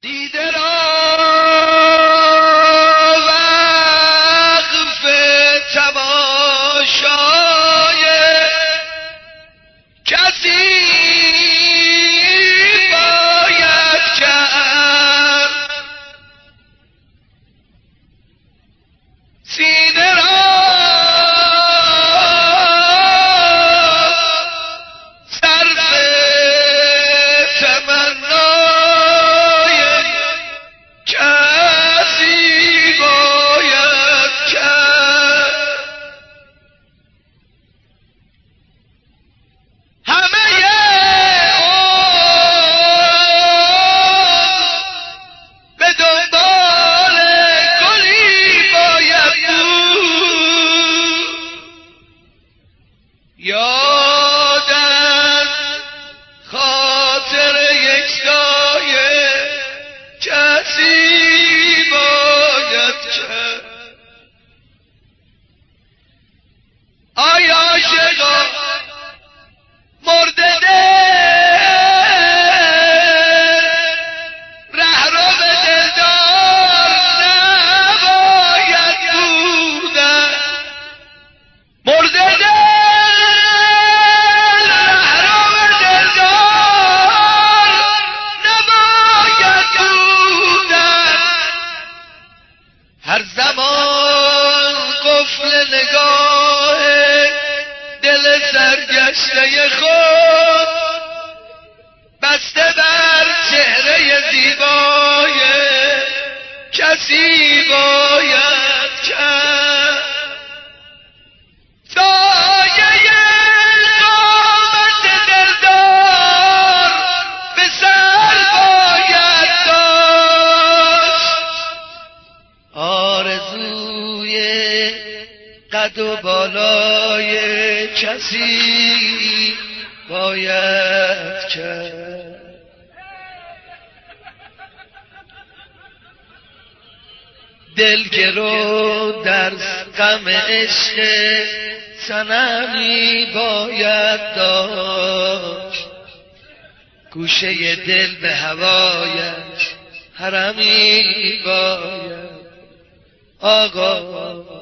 دیده را وقف تماشای کسی باید کرد، سینه را صرف تمنای کسی باید کرد. همه به دنبال گلی باید بود، یادت خاطر یک سایه کسی باید کرد. آیا عاشقا مرده رهرو دلدار نباید بودن، مرده رهرو دلدار نباید بودن. هر زمان قفل نگاه دل سرگشته خود بسته بر چهره زیبای کسی باید کرد. سایه قامت دلدار به سر باید داشت، آرزوی قد و بالای کسی باید کرد. دلگرو در غم عشق صنمی باید داشت، گوشه دل به هوایش حرمی باید. آقا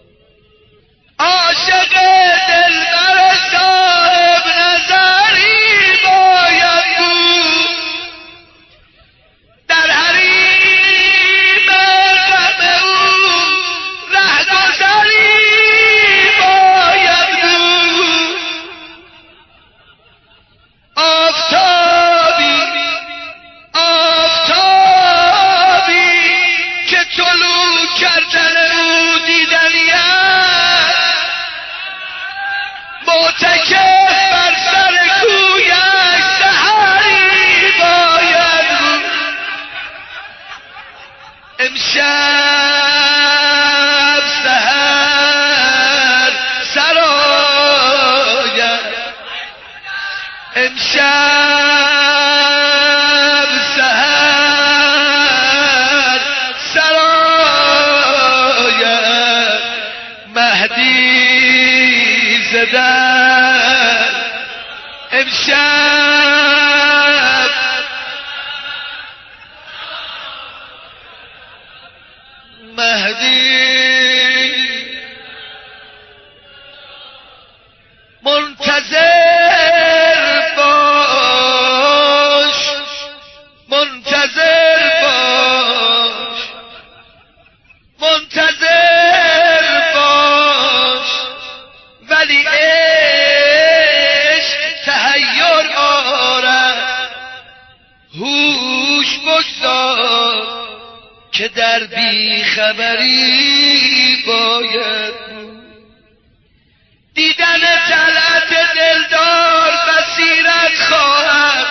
عاشق دلبر صاحب نظری باید بود، در حریم غم او رهگذری باید بود. آفتابی که طلوع کردن او دیدنی معتکف بر سر کویش سحری باید بود. امشب سحر سراید، امشب سحر سراید، مهدی زدن امشب مهدی منتظر باش، منتظر باش، منتظر باش، ولی عشق تحیر آرد. هوش بگذار که در بیخبری باید بود. دیدن طلعت دلدار بصیرت خواهد،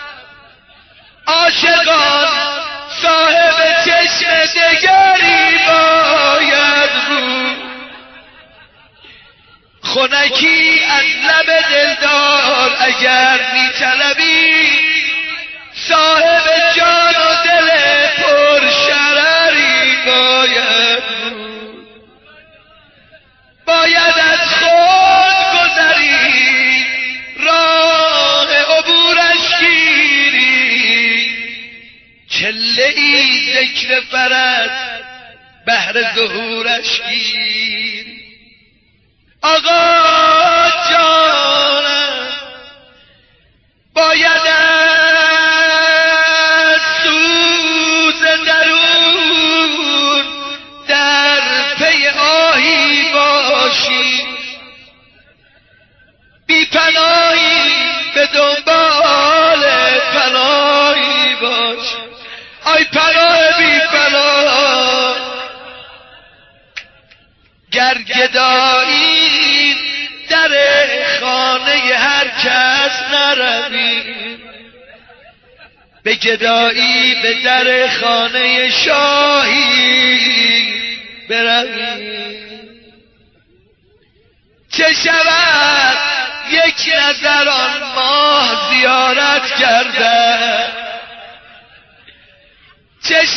عاشقان صاحب چشم دگری باید بود. خنکی از لب دلدار اگر می‌طلبی، صاحب جان و دل پرشرری باید بود. باید از خود گذری راه عبورش گیری، چه چله ای ذکر فرد بهر ظهورش گیر. آقا جانم باید از سوز درون در پی آهی باشی، بی پناهی به دنبال پناهی باش. آی پناه بی پناه گر گدایی در خانه هر کس نروی، به گدایی به در خانه شاهی بروی. چه شود یک نظر آن ماه زیارت کرده، چه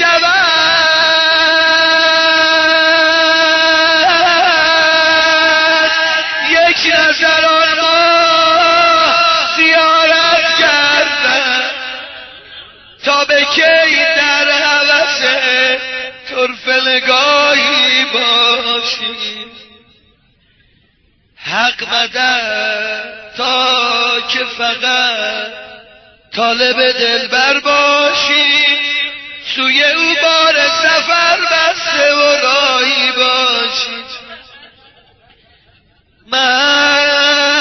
شود یک نظر آن ماه زیارت کرده، تا به کی در هوس طرف نگاهی باشی. حق مدد تا که فقط طالب دلبر باشی، سوی او بار سفر بسته و راهی باشی. من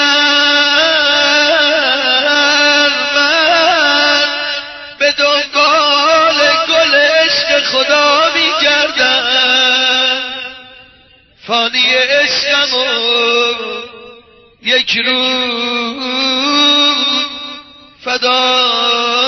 به دنبال گل عشق خدا می گردم، فانی عشقم و یک روز فدا